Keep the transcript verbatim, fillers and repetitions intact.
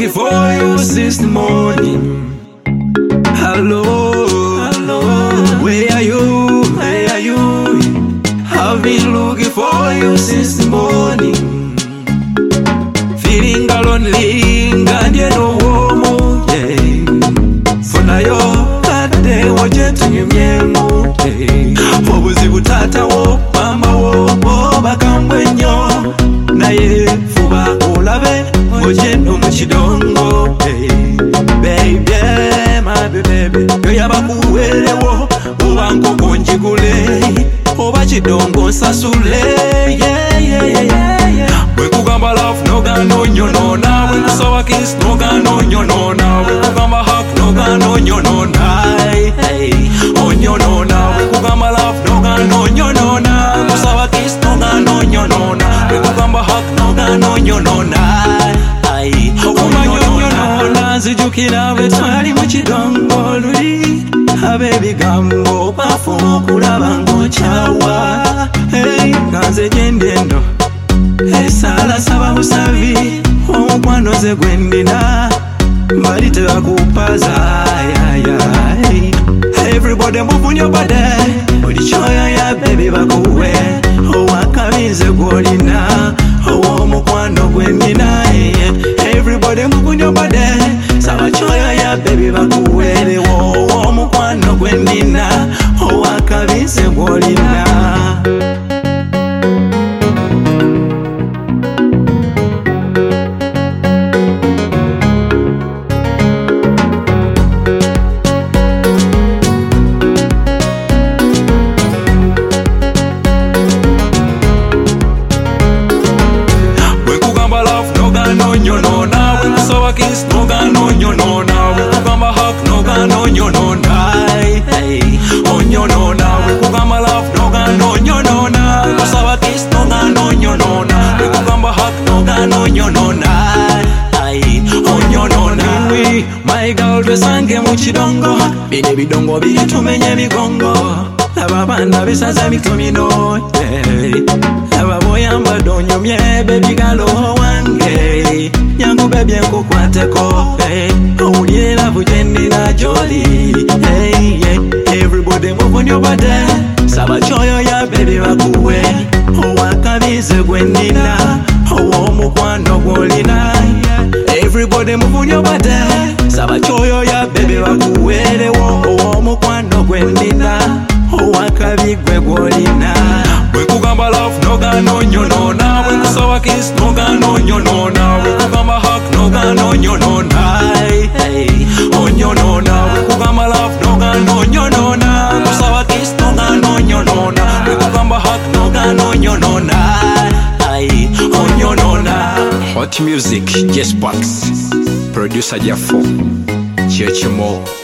looking for you since the morning. Hello, hello, where are you, where are you? I've been looking for you since the morning. Feeling lonely, and you know woman, yeah. For now you got the waje tunyemyemo, yeah. Obuzi butata wo, mama wo, wo bakambwenyo. Naye fuba olabe, waje no muchidongo, yeah. Baby, my baby, yo yabakuwele wo, uwanko konjigule, oba chidongo sasule, yeah, yeah, yeah, yeah. We kugamba love, no gano nyonona. We kusawa kiss, no gano nyonona. We kugamba hug, no gano nyonona. Hey, oh nyonona. We kugamba love, no gano nyonona. We kusawa kiss, no gano nyonona. We kugamba hug, no gano nyonona. Hey, oh nyonona. Zijukira betwali muchidongo luli. A baby gambo, pafumo kulaba ngochawa. Hey, kanze jendendo. Esala saba busavi, omukwano ze gwendina, mbali tebakupaza. Everybody move on your body, buli choyo ya baby bakuwe, owakabize gwolina, owomukwano gwendina. Everybody move on your body, saba choyo ya baby bakuwe, owomukwano gwendina, owakabize gwolina. Nyonona, we kusawa kiss, no gano nyonona. We kugamba hug, no gano nyonona. Hey, oh nyonona. We kugamba love, no gano nyonona. We kusawa kiss, no gano nyonona. We kugamba hug, no gano nyonona. Hey, oh nyonona. We, my girl, besange muchidongo. Bine bidongo bitumenye migongo. Laba banda besaza mitomino. Hey, laba boyamba donyo mye baby galo wange. Yangu baby yangu kwateko, hey. Owulie love jendina jolly, hey, yeah. Everybody move on your body, saba choyo ya baby bakuwe, owakabize gwendina, owomukwano gwolina. Everybody move on your body, saba choyo ya baby bakuwe, owomukwano gwendina, owakabigwe gwolina. We kugamba love, no gano nyonona. We kusawa kiss, no gano nyonona. We kugamba hug, no gano nyonona. Hey, oh nyonona. We kugamba love, no gano nyonona. We kusawa kiss, no gano nyonona. We kugamba hug, no gano nyonona. Hey, oh nyonona. Hot music, Yes Box. Producer Jafo, Church Mo.